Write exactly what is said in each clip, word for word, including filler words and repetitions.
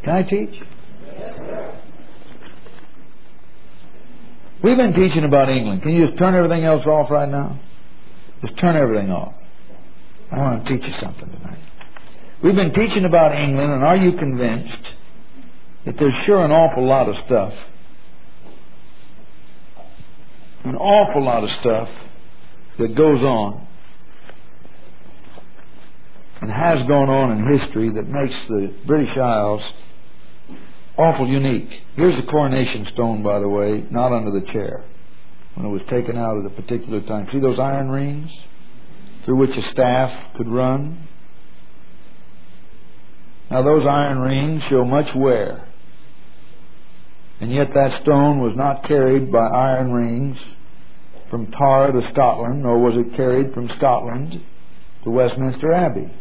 Can I teach? We've been teaching about England. Can you just turn everything else off right now? Just turn everything off. I want to teach you something tonight. We've been teaching about England, and are you convinced that there's sure an awful lot of stuff, an awful lot of stuff that goes on and has gone on in history that makes the British Isles awful unique. Here's the coronation stone, by the way, not under the chair, when it was taken out at a particular time. See those iron rings through which a staff could run? Now those iron rings show much wear, and yet that stone was not carried by iron rings from Tara to Scotland, nor was it carried from Scotland to Westminster Abbey.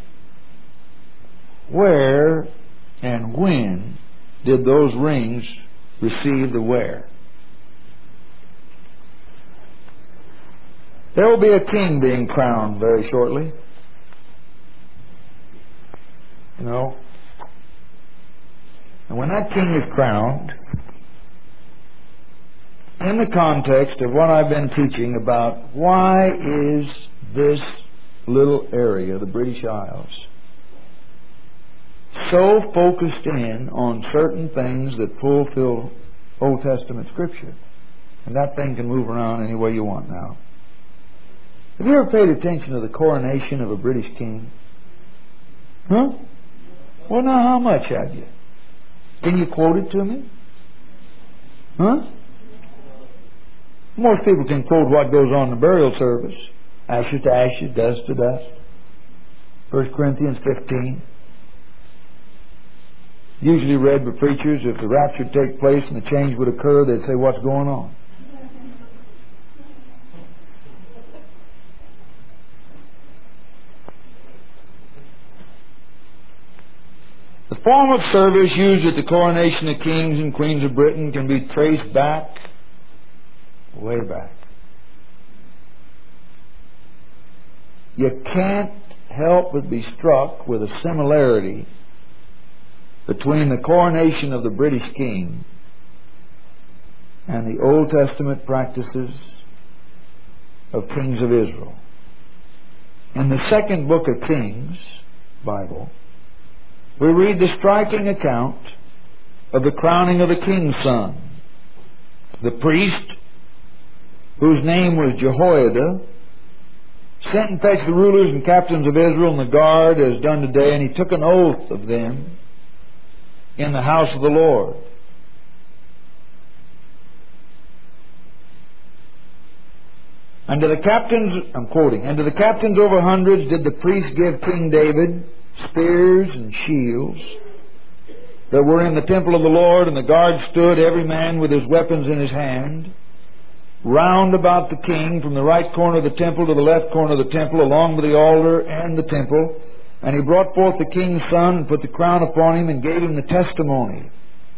Where and when did those rings receive the wear? There will be a king being crowned very shortly. You know. And when that king is crowned, in the context of what I've been teaching about why is this little area, the British Isles, so focused in on certain things that fulfill Old Testament Scripture. And that thing can move around any way you want now. Have you ever paid attention to the coronation of a British king? Huh? Well, now how much have you? Can you quote it to me? Huh? Most people can quote what goes on in the burial service. Ashes to ashes, dust to dust. First Corinthians fifteen. Usually read by preachers. If the rapture would take place and the change would occur, they'd say, what's going on? The form of service used at the coronation of kings and queens of Britain can be traced back, way back. You can't help but be struck with a similarity between the coronation of the British king and the Old Testament practices of kings of Israel. In the second book of Kings, Bible, we read the striking account of the crowning of the king's son. The priest, whose name was Jehoiada, sent and fetched the rulers and captains of Israel and the guard as done today, and he took an oath of them in the house of the Lord. And to the captains, I'm quoting, and to the captains over hundreds did the priest give King David spears and shields that were in the temple of the Lord, and the guard stood, every man with his weapons in his hand, round about the king from the right corner of the temple to the left corner of the temple, along with the altar and the temple. And he brought forth the king's son and put the crown upon him and gave him the testimony.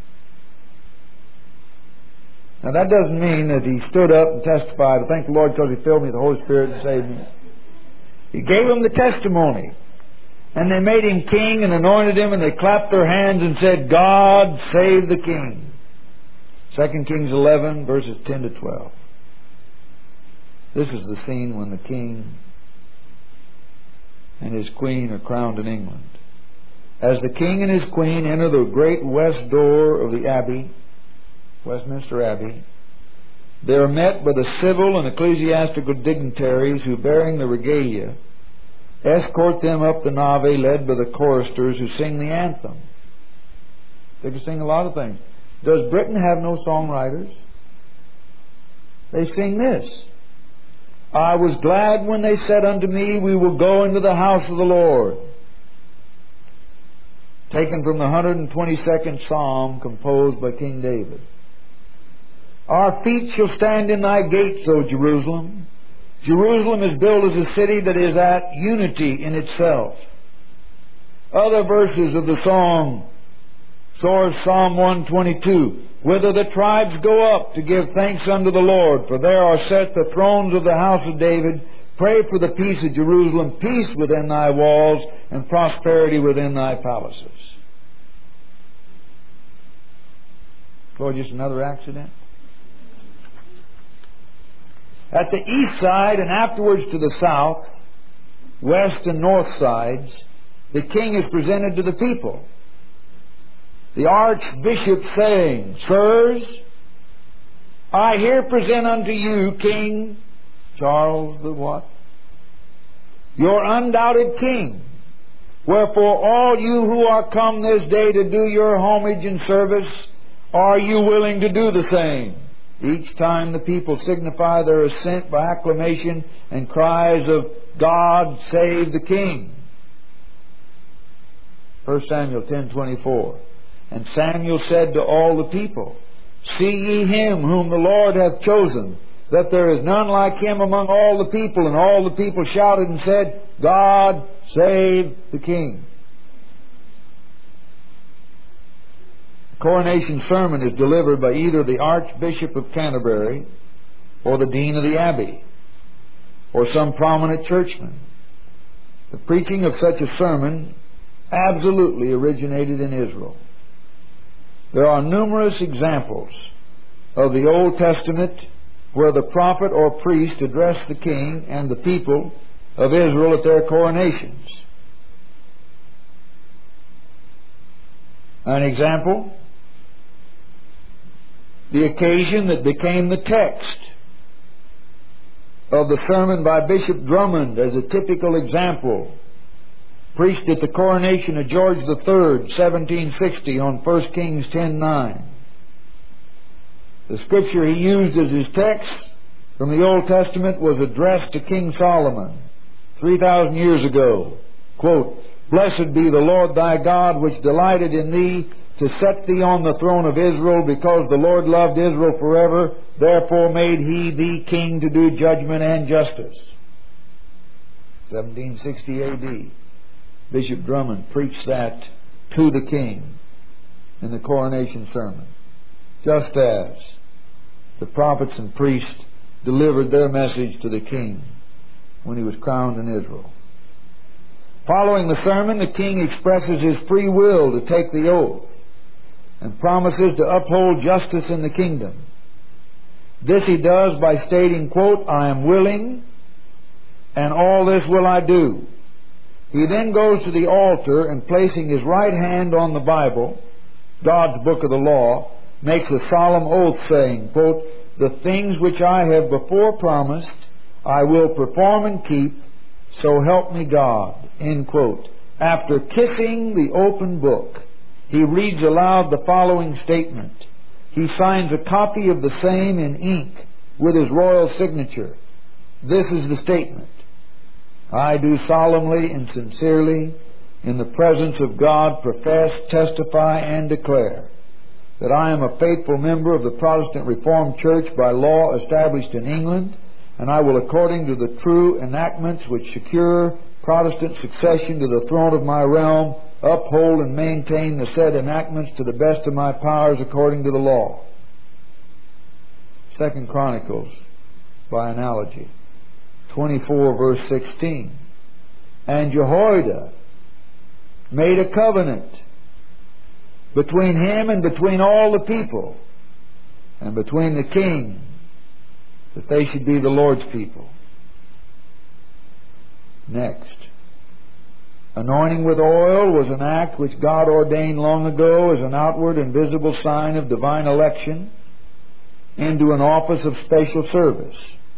Now that doesn't mean that he stood up and testified, I thank the Lord because he filled me with the Holy Spirit and saved me. He gave him the testimony. And they made him king and anointed him, and they clapped their hands and said, God save the king. Second Kings eleven, verses ten to twelve. This is the scene when the king and his queen are crowned in England. As the king and his queen enter the great west door of the Abbey, Westminster Abbey, they are met by the civil and ecclesiastical dignitaries who, bearing the regalia, escort them up the nave, led by the choristers who sing the anthem. They can sing a lot of things. Does Britain have no songwriters? They sing this. I was glad when they said unto me, we will go into the house of the Lord. Taken from the one hundred twenty-second Psalm composed by King David. Our feet shall stand in thy gates, O Jerusalem. Jerusalem is built as a city that is at unity in itself. Other verses of the song, so is Psalm one twenty-two. Whither the tribes go up to give thanks unto the Lord, for there are set the thrones of the house of David. Pray for the peace of Jerusalem, peace within thy walls, and prosperity within thy palaces. Or just another accident? At the east side and afterwards to the south, west and north sides, the king is presented to the people. The archbishop saying, Sirs, I here present unto you King Charles the what? Your undoubted king. Wherefore all you who are come this day to do your homage and service, are you willing to do the same? Each time the people signify their assent by acclamation and cries of God save the King. First Samuel ten twenty-four. And Samuel said to all the people, See ye him whom the Lord hath chosen, that there is none like him among all the people. And all the people shouted and said, God save the King. The coronation sermon is delivered by either the Archbishop of Canterbury or the Dean of the Abbey or some prominent churchman. The preaching of such a sermon absolutely originated in Israel. There are numerous examples of the Old Testament where the prophet or priest addressed the king and the people of Israel at their coronations. An example, the occasion that became the text of the sermon by Bishop Drummond as a typical example, preached at the coronation of George the Third, seventeen sixty, on First Kings ten nine. The scripture he used as his text from the Old Testament was addressed to King Solomon three thousand years ago. Quote, Blessed be the Lord thy God, which delighted in thee to set thee on the throne of Israel, because the Lord loved Israel forever. Therefore made he thee king to do judgment and justice. seventeen sixty A D. Bishop Drummond preached that to the king in the coronation sermon, just as the prophets and priests delivered their message to the king when he was crowned in Israel. Following the sermon, the king expresses his free will to take the oath and promises to uphold justice in the kingdom. This he does by stating, quote, I am willing, and all this will I do. He then goes to the altar and, placing his right hand on the Bible, God's book of the law, makes a solemn oath saying, quote, The things which I have before promised I will perform and keep, so help me God, end quote. After kissing the open book, he reads aloud the following statement. He signs a copy of the same in ink with his royal signature. This is the statement. I do solemnly and sincerely, in the presence of God, profess, testify, and declare that I am a faithful member of the Protestant Reformed Church by law established in England, and I will, according to the true enactments which secure Protestant succession to the throne of my realm, uphold and maintain the said enactments to the best of my powers according to the law. Second Chronicles, by analogy, twenty-four verse sixteen. And Jehoiada made a covenant between him and between all the people and between the king, that they should be the Lord's people. Next, anointing with oil was an act which God ordained long ago as an outward and visible sign of divine election into an office of special service.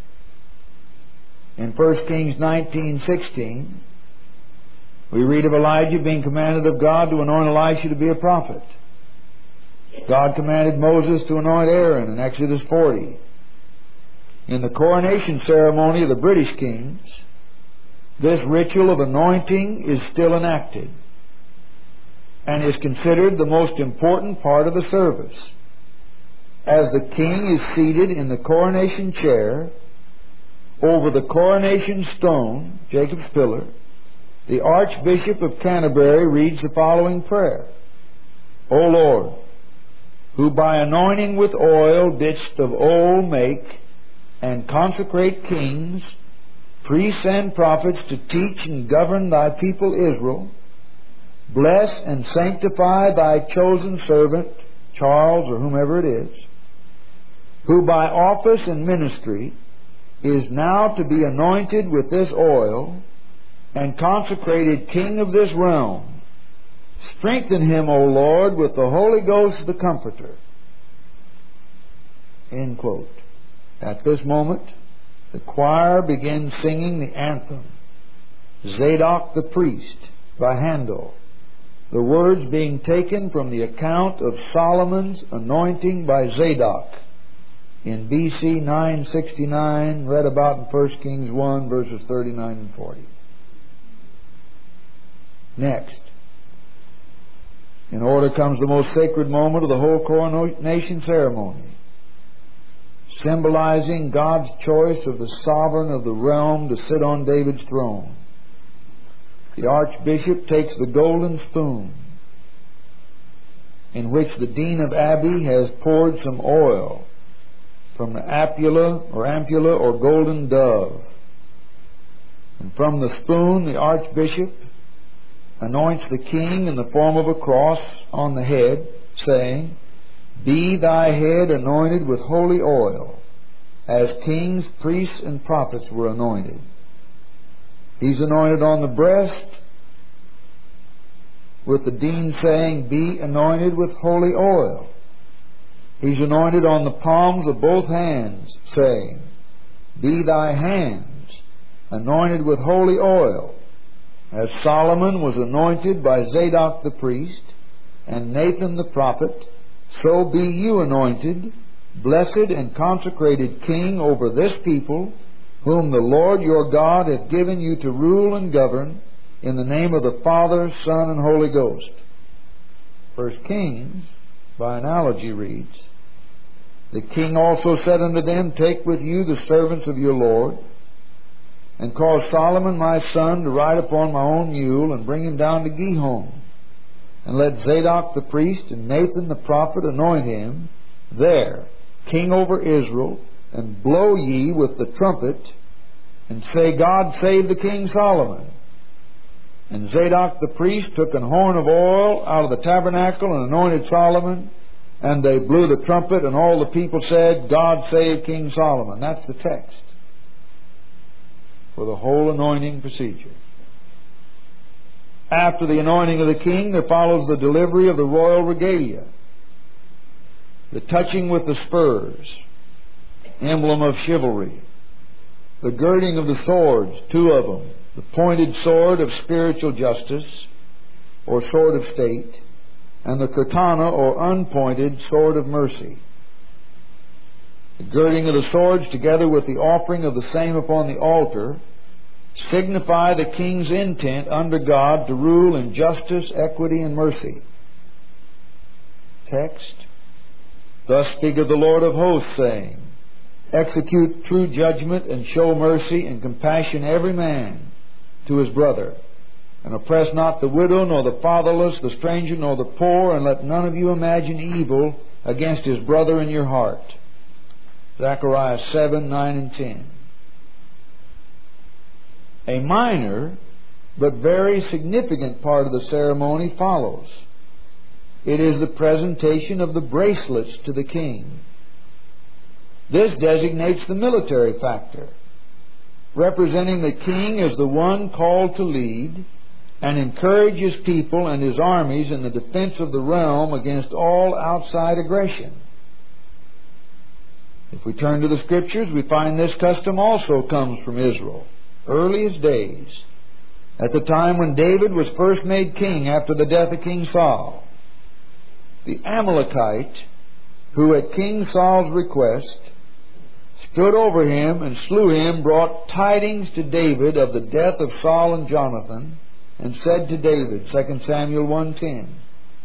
In First Kings nineteen sixteen, we read of Elijah being commanded of God to anoint Elisha to be a prophet. God commanded Moses to anoint Aaron in Exodus forty. In the coronation ceremony of the British kings, this ritual of anointing is still enacted and is considered the most important part of the service. As the king is seated in the coronation chair, over the coronation stone, Jacob's pillar, the Archbishop of Canterbury reads the following prayer. O Lord, who by anointing with oil didst of old make and consecrate kings, priests and prophets to teach and govern thy people Israel, bless and sanctify thy chosen servant, Charles or whomever it is, who by office and ministry is now to be anointed with this oil and consecrated king of this realm. Strengthen him, O Lord, with the Holy Ghost the Comforter. End quote. At this moment, the choir begins singing the anthem, Zadok the Priest, by Handel, the words being taken from the account of Solomon's anointing by Zadok in B C nine sixty-nine, read about in First Kings one, verses thirty-nine and forty. Next, in order comes the most sacred moment of the whole coronation ceremony, symbolizing God's choice of the sovereign of the realm to sit on David's throne. The archbishop takes the golden spoon in which the dean of abbey has poured some oil from the apula or ampulla or golden dove. And from the spoon the archbishop anoints the king in the form of a cross on the head, saying, Be thy head anointed with holy oil, as kings, priests, and prophets were anointed. He's anointed on the breast, with the dean saying, Be anointed with holy oil. He's anointed on the palms of both hands, saying, Be thy hands anointed with holy oil, as Solomon was anointed by Zadok the priest and Nathan the prophet, so be you anointed, blessed and consecrated king over this people, whom the Lord your God hath given you to rule and govern, in the name of the Father, Son, and Holy Ghost. First Kings, by analogy, reads, The king also said unto them, Take with you the servants of your Lord, and cause Solomon my son to ride upon my own mule, and bring him down to Gihon. And let Zadok the priest and Nathan the prophet anoint him there, king over Israel, and blow ye with the trumpet, and say, God save the king Solomon. And Zadok the priest took an horn of oil out of the tabernacle and anointed Solomon, and they blew the trumpet, and all the people said, God save King Solomon. That's the text for the whole anointing procedure. After the anointing of the king, there follows the delivery of the royal regalia, the touching with the spurs, emblem of chivalry, the girding of the swords, two of them, the pointed sword of spiritual justice, or sword of state, and the katana, or unpointed sword of mercy. The girding of the swords, together with the offering of the same upon the altar, signify the king's intent under God to rule in justice, equity, and mercy. Text, Thus speaketh the Lord of hosts, saying, Execute true judgment, and show mercy and compassion every man to his brother, and oppress not the widow, nor the fatherless, the stranger, nor the poor, and let none of you imagine evil against his brother in your heart. Zechariah seven, nine, and ten. A minor but very significant part of the ceremony follows. It is the presentation of the bracelets to the king. This designates the military factor, representing the king as the one called to lead and encourage his people and his armies in the defense of the realm against all outside aggression. If we turn to the Scriptures, we find this custom also comes from Israel, earliest days, at the time when David was first made king after the death of King Saul. The Amalekite, who at King Saul's request stood over him and slew him, brought tidings to David of the death of Saul and Jonathan, and said to David, Second Samuel one ten,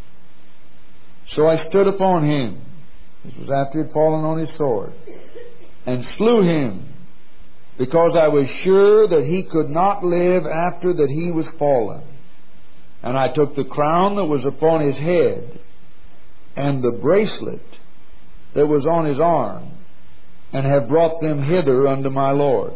So I stood upon him, this was after he had fallen on his sword, and slew him, because I was sure that he could not live after that he was fallen. And I took the crown that was upon his head, and the bracelet that was on his arm, and have brought them hither unto my Lord.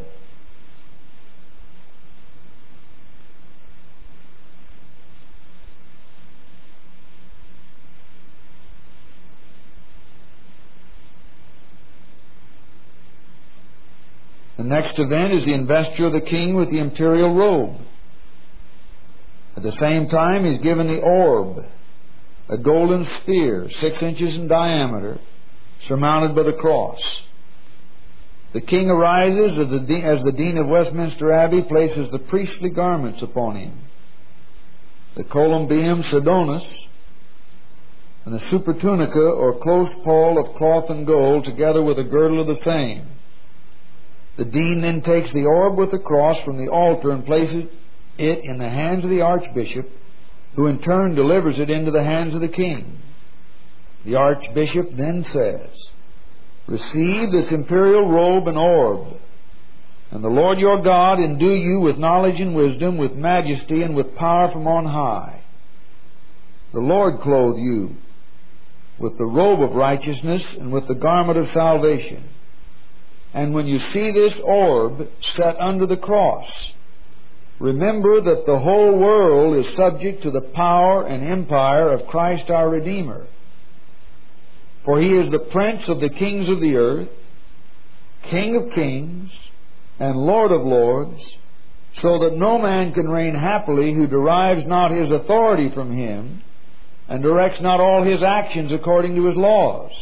The next event is the investiture of the king with the imperial robe. At the same time, he's given the orb, a golden sphere, six inches in diameter, surmounted by the cross. The king arises as the, de- as the dean of Westminster Abbey places the priestly garments upon him, the columbium sedonis, and the supertunica or close pall of cloth and gold, together with a girdle of the same. The dean then takes the orb with the cross from the altar and places it in the hands of the archbishop, who in turn delivers it into the hands of the king. The archbishop then says, "Receive this imperial robe and orb, and the Lord your God endue you with knowledge and wisdom, with majesty and with power from on high. The Lord clothe you with the robe of righteousness and with the garment of salvation. And when you see this orb set under the cross, remember that the whole world is subject to the power and empire of Christ our Redeemer. For He is the Prince of the kings of the earth, King of kings, and Lord of lords, so that no man can reign happily who derives not his authority from Him, and directs not all his actions according to His laws."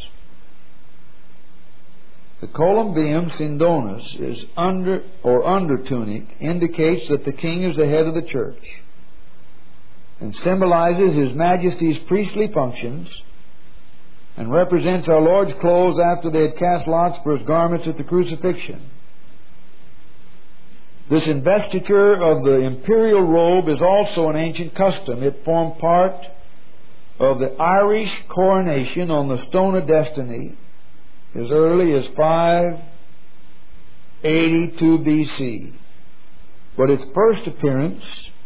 The columbium sindonis is under or under tunic, indicates that the king is the head of the church, and symbolizes His Majesty's priestly functions, and represents our Lord's clothes after they had cast lots for His garments at the crucifixion. This investiture of the imperial robe is also an ancient custom. It formed part of the Irish coronation on the Stone of Destiny as early as five eighty-two B C. But its first appearance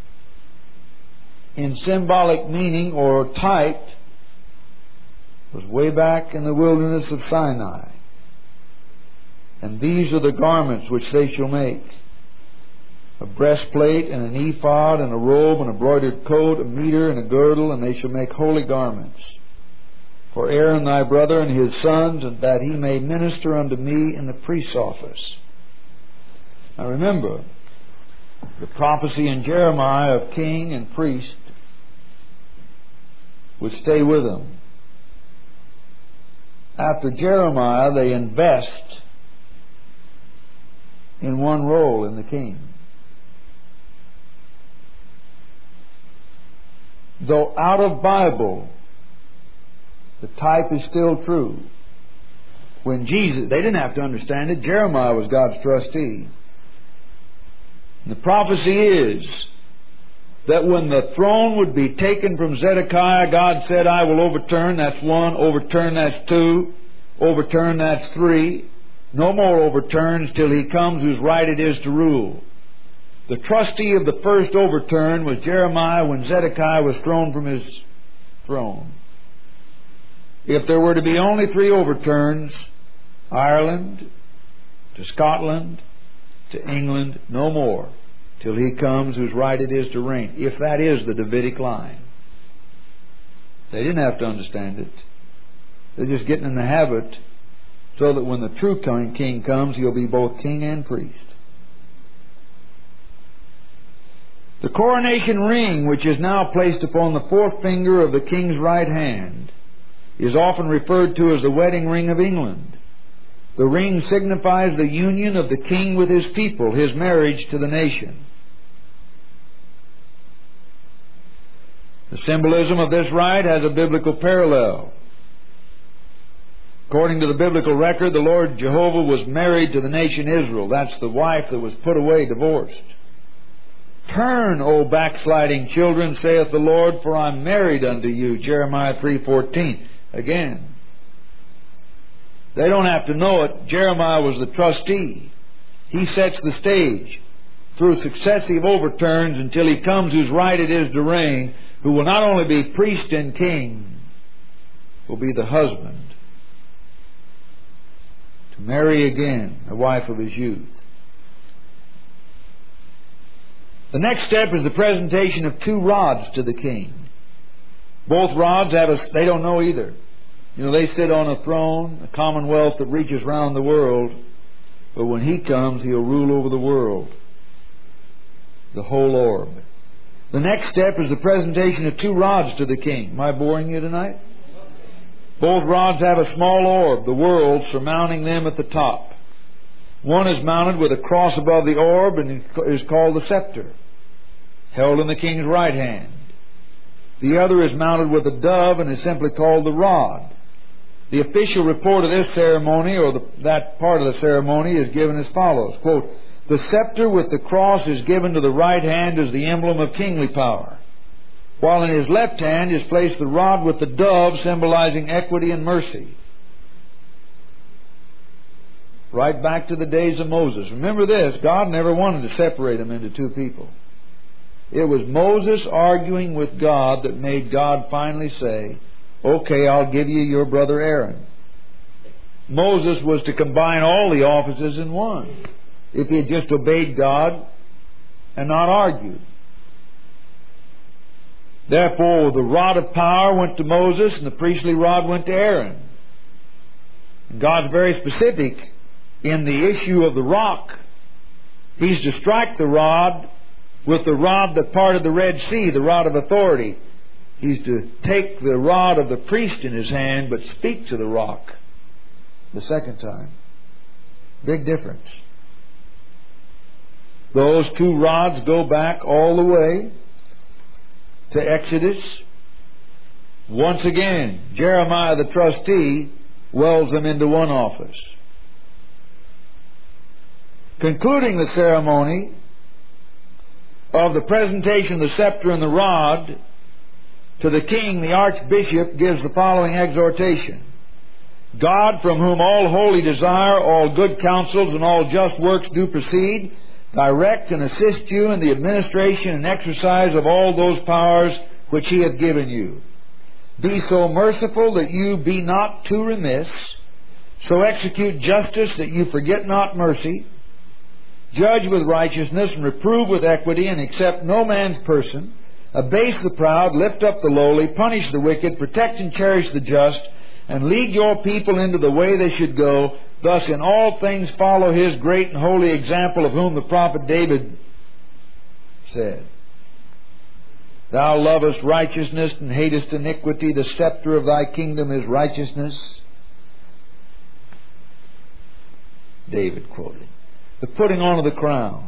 in symbolic meaning or type was way back in the wilderness of Sinai. "And these are the garments which they shall make: a breastplate and an ephod and a robe and a broidered coat, a mitre and a girdle, and they shall make holy garments for Aaron thy brother and his sons, and that he may minister unto me in the priest's office." Now remember, the prophecy in Jeremiah of king and priest would stay with them. After Jeremiah, they invest in one role in the king. Though out of Bible, the type is still true. When Jesus, they didn't have to understand it. Jeremiah was God's trustee. And the prophecy is that when the throne would be taken from Zedekiah, God said, "I will overturn." That's one. Overturn, that's two. Overturn, that's three. No more overturns till He comes whose right it is to rule. The trustee of the first overturn was Jeremiah when Zedekiah was thrown from his throne. If there were to be only three overturns, Ireland to Scotland to England, no more, till He comes whose right it is to reign, if that is the Davidic line. They didn't have to understand it. They're just getting in the habit so that when the true king comes, He'll be both king and priest. The coronation ring, which is now placed upon the fourth finger of the king's right hand, is often referred to as the wedding ring of England. The ring signifies the union of the king with his people, his marriage to the nation. The symbolism of this rite has a biblical parallel. According to the biblical record, the Lord Jehovah was married to the nation Israel. That's the wife that was put away, divorced. "Turn, O backsliding children, saith the Lord, for I'm married unto you." Jeremiah three fourteen. Again, they don't have to know it. Jeremiah was the trustee. He sets the stage through successive overturns until He comes whose right it is to reign, who will not only be priest and king, will be the husband, to marry again the wife of his youth. The next step is the presentation of two rods to the king. Both rods have a, they don't know either. You know, they sit on a throne, a commonwealth that reaches round the world, But when He comes, He'll rule over the world, the whole orb. The next step is the presentation of two rods to the king. Am I boring you tonight? Both rods have a small orb, the world, surmounting them at the top. One is mounted with a cross above the orb and is called the scepter, held in the king's right hand. The other is mounted with a dove and is simply called the rod. The official report of this ceremony, or the, that part of the ceremony, is given as follows. Quote, "The scepter with the cross is given to the right hand as the emblem of kingly power, while in his left hand is placed the rod with the dove, symbolizing equity and mercy." Right back to the days of Moses. Remember this, God never wanted to separate them into two people. It was Moses arguing with God that made God finally say, "Okay, I'll give you your brother Aaron." Moses was to combine all the offices in one, if he had just obeyed God and not argued. Therefore, the rod of power went to Moses and the priestly rod went to Aaron. And God's very specific in the issue of the rock. He's to strike the rod with the rod that parted the Red Sea, the rod of authority. He's to take the rod of the priest in his hand, but speak to the rock the second time. Big difference. Those two rods go back all the way to Exodus. Once again, Jeremiah the trustee welds them into one office. Concluding the ceremony of the presentation of the scepter and the rod to the king, the archbishop gives the following exhortation. "God, from whom all holy desire, all good counsels, and all just works do proceed, direct and assist you in the administration and exercise of all those powers which He hath given you. Be so merciful that you be not too remiss, so execute justice that you forget not mercy, judge with righteousness, and reprove with equity, and accept no man's person, abase the proud, lift up the lowly, punish the wicked, protect and cherish the just, and lead your people into the way they should go. Thus in all things follow His great and holy example, of whom the prophet David said, Thou lovest righteousness and hatest iniquity. The scepter of Thy kingdom is righteousness." David quoted. The putting on of the crown.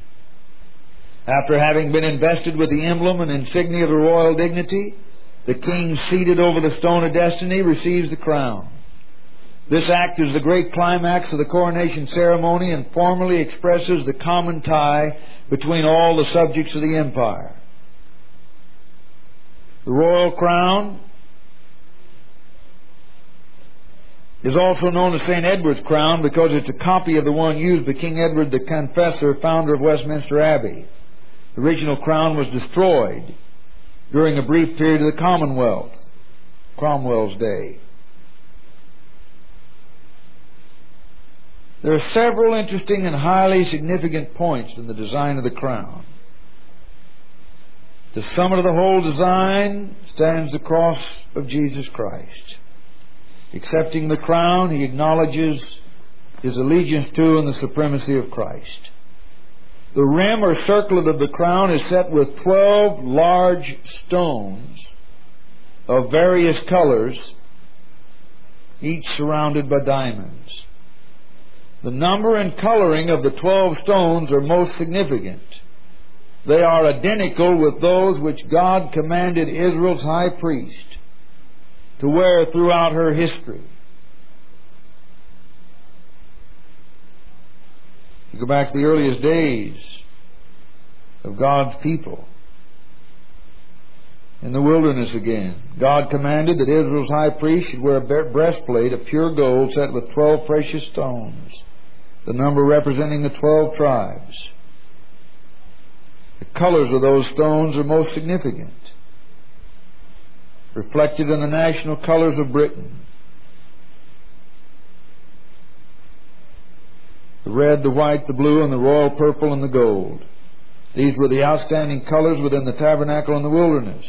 After having been invested with the emblem and insignia of the royal dignity, the king, seated over the stone of destiny, receives the crown. This act is the great climax of the coronation ceremony and formally expresses the common tie between all the subjects of the empire. The royal crown is also known as Saint Edward's crown because it's a copy of the one used by King Edward the Confessor, founder of Westminster Abbey. The original crown was destroyed during a brief period of the Commonwealth, Cromwell's day. There are several interesting and highly significant points in the design of the crown. The summit of the whole design stands the cross of Jesus Christ. Accepting the crown, he acknowledges his allegiance to and the supremacy of Christ. The rim or circlet of the crown is set with twelve large stones of various colors, each surrounded by diamonds. The number and coloring of the twelve stones are most significant. They are identical with those which God commanded Israel's high priest to wear throughout her history. You go back to the earliest days of God's people. In the wilderness again, God commanded that Israel's high priest should wear a breastplate of pure gold set with twelve precious stones, the number representing the twelve tribes. The colors of those stones are most significant, reflected in the national colors of Britain. The red, the white, the blue, and the royal purple and the gold. These were the outstanding colors within the tabernacle in the wilderness.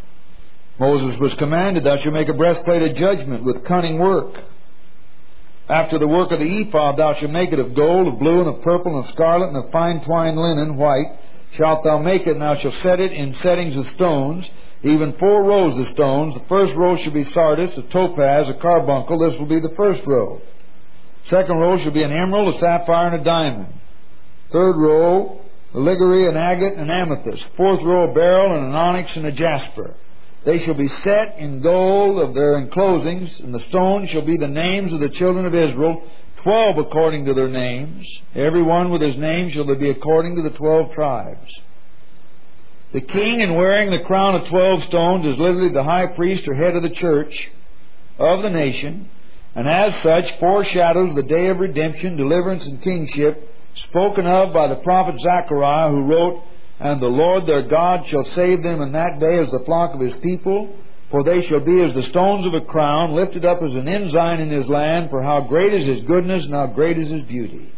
Moses was commanded, Thou shalt make a breastplate of judgment with cunning work. After the work of the ephod thou shalt make it of gold, of blue, and of purple, and of scarlet, and of fine twined linen, white. Shalt thou make it, and thou shalt set it in settings of stones, even four rows of stones. The first row shall be sardius, a topaz, a carbuncle. This will be the first row. Second row shall be an emerald, a sapphire, and a diamond. Third row, a ligure, an agate, and an amethyst. Fourth row, a beryl, and an onyx, and a jasper. They shall be set in gold of their enclosings, and the stones shall be the names of the children of Israel, twelve according to their names. Every one with his name shall be according to the twelve tribes. The king, in wearing the crown of twelve stones, is literally the high priest or head of the church of the nation, and as such foreshadows the day of redemption, deliverance, and kingship, spoken of by the prophet Zechariah, who wrote, "And the Lord their God shall save them in that day as the flock of his people, for they shall be as the stones of a crown, lifted up as an ensign in his land, for how great is his goodness, and how great is his beauty."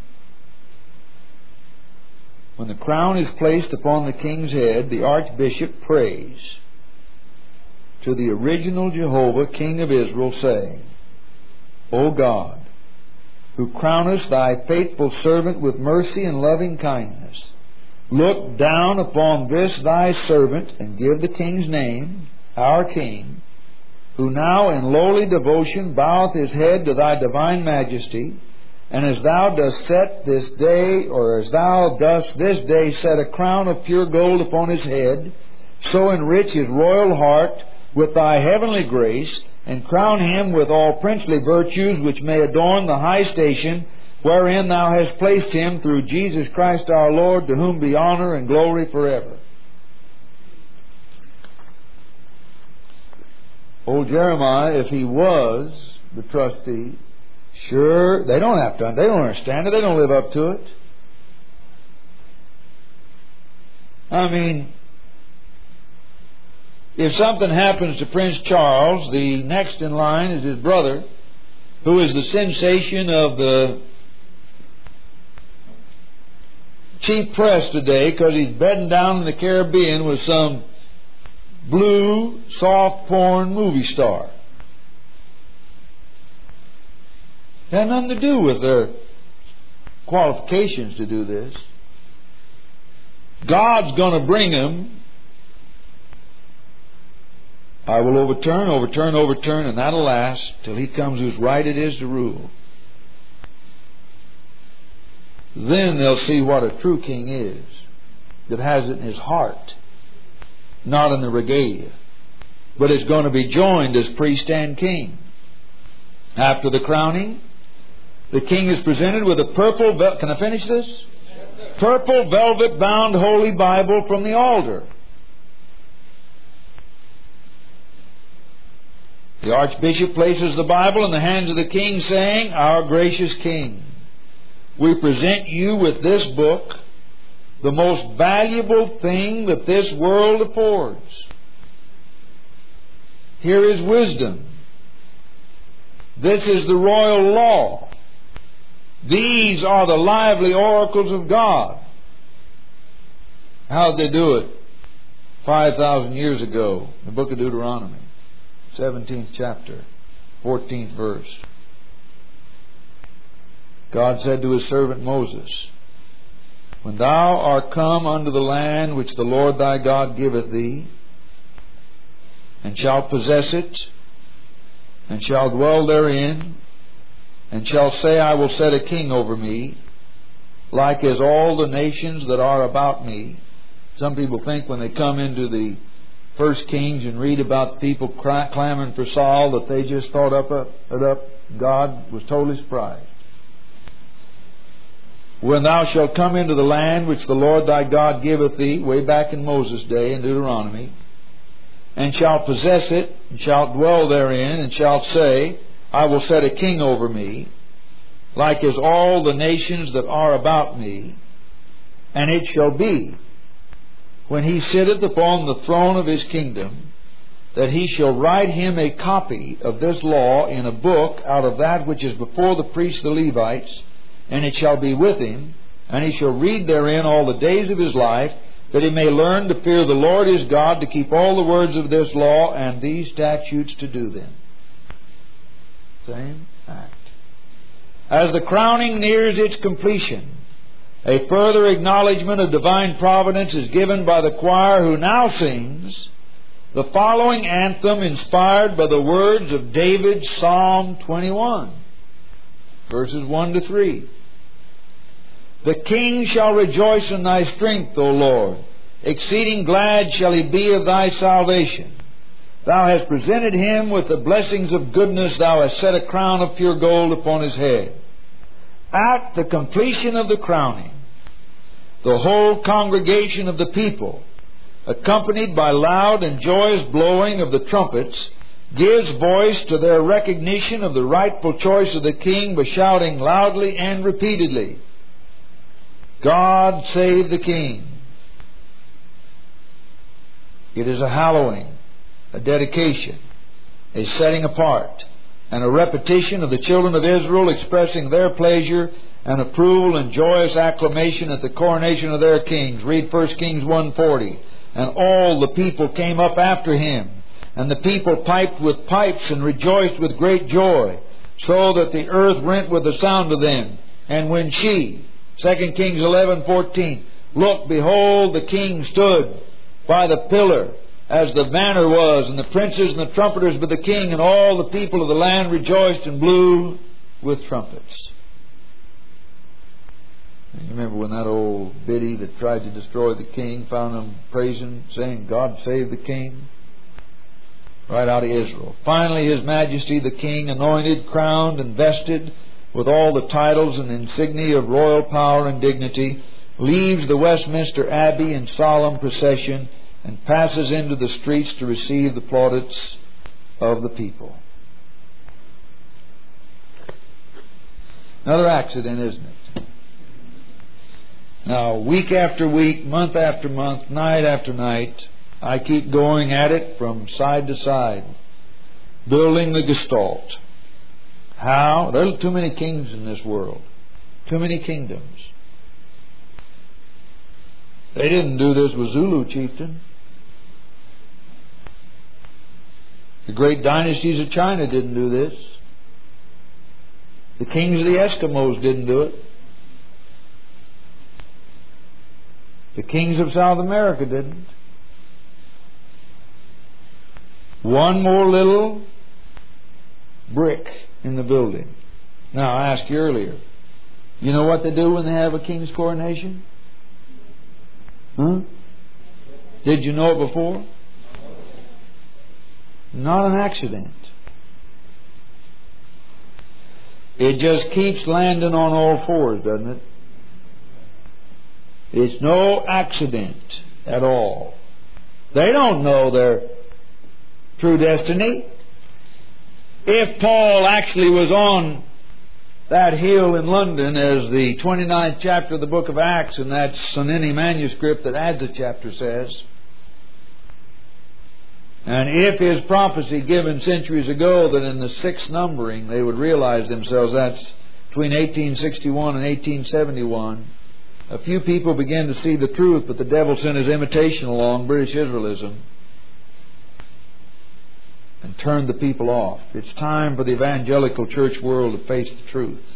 When the crown is placed upon the king's head, the archbishop prays to the original Jehovah, King of Israel, saying, "O God, who crownest thy faithful servant with mercy and loving kindness, look down upon this thy servant, and give the king's name, our king, who now in lowly devotion boweth his head to thy divine majesty, and as thou dost set this day, or as thou dost this day set a crown of pure gold upon his head, so enrich his royal heart with thy heavenly grace, and crown him with all princely virtues which may adorn the high station wherein thou hast placed him, through Jesus Christ our Lord, to whom be honor and glory forever." Old Jeremiah, if he was the trustee, sure, they don't have to, they don't understand it, they don't live up to it. I mean, if something happens to Prince Charles, the next in line is his brother, who is the sensation of the cheap press today because he's bedding down in the Caribbean with some blue, soft porn movie star. It had nothing to do with their qualifications to do this. God's going to bring him. I will overturn, overturn, overturn, and that'll last till he comes whose right it is to rule. Then they'll see what a true king is, that has it in his heart, not in the regalia, but is going to be joined as priest and king. After the crowning, the king is presented with a purple, vel- can I finish this? Purple velvet bound Holy Bible from the altar. The archbishop places the Bible in the hands of the king, saying, "Our gracious king, we present you with this book, the most valuable thing that this world affords. Here is wisdom. This is the royal law. These are the lively oracles of God." How did they do it? five thousand years ago, the book of Deuteronomy, seventeenth chapter, fourteenth verse. God said to his servant Moses, "When thou art come unto the land which the Lord thy God giveth thee, and shalt possess it, and shalt dwell therein, and shalt say, I will set a king over me, like as all the nations that are about me." Some people think when they come into the First Kings and read about the people clamoring for Saul that they just thought up, up, it up. God was totally surprised. "When thou shalt come into the land which the Lord thy God giveth thee," way back in Moses' day in Deuteronomy, "and shalt possess it, and shalt dwell therein, and shalt say, I will set a king over me, like as all the nations that are about me. And it shall be, when he sitteth upon the throne of his kingdom, that he shall write him a copy of this law in a book out of that which is before the priests the Levites, and it shall be with him, and he shall read therein all the days of his life, that he may learn to fear the Lord his God, to keep all the words of this law and these statutes to do them." Same act. As the crowning nears its completion, a further acknowledgement of divine providence is given by the choir, who now sings the following anthem inspired by the words of David's Psalm twenty-one, verses one to three. The king shall rejoice in thy strength, O Lord. Exceeding glad shall he be of thy salvation. Thou hast presented him with the blessings of goodness. Thou hast set a crown of pure gold upon his head. At the completion of the crowning, the whole congregation of the people, accompanied by loud and joyous blowing of the trumpets, gives voice to their recognition of the rightful choice of the king by shouting loudly and repeatedly, God save the king. It is a hallowing, a dedication, a setting apart, and a repetition of the children of Israel expressing their pleasure and approval and joyous acclamation at the coronation of their kings. Read First Kings one forty. And all the people came up after him, and the people piped with pipes and rejoiced with great joy, so that the earth rent with the sound of them. And when she, Second Kings eleven fourteen, look, behold, the king stood by the pillar, as the banner was, and the princes and the trumpeters with the king, and all the people of the land rejoiced and blew with trumpets. You remember when that old biddy that tried to destroy the king found him praising, saying, God save the king? Right out of Israel. Finally, His Majesty the King, anointed, crowned, and vested with all the titles and insignia of royal power and dignity, leaves the Westminster Abbey in solemn procession and passes into the streets to receive the plaudits of the people. Another accident, isn't it? Now, week after week, month after month, night after night, I keep going at it from side to side, building the Gestalt. How? There are too many kings in this world. Too many kingdoms. They didn't do this with Zulu chieftain. The great dynasties of China didn't do this. The kings of the Eskimos didn't do it. The kings of South America didn't. One more little brick in the building. Now, I asked you earlier, you know what they do when they have a king's coronation? Huh? Did you know it before? Not an accident. It just keeps landing on all fours, doesn't it? It's no accident at all. They don't know their true destiny. If Paul actually was on that hill in London, as the twenty-ninth chapter of the book of Acts in that Sonini manuscript that adds a chapter says, and if his prophecy given centuries ago that in the sixth numbering they would realize themselves, that's between eighteen sixty-one and eighteen seventy-one, a few people began to see the truth, but the devil sent his imitation along, British Israelism, and turned the people off. It's time for the evangelical church world to face the truth.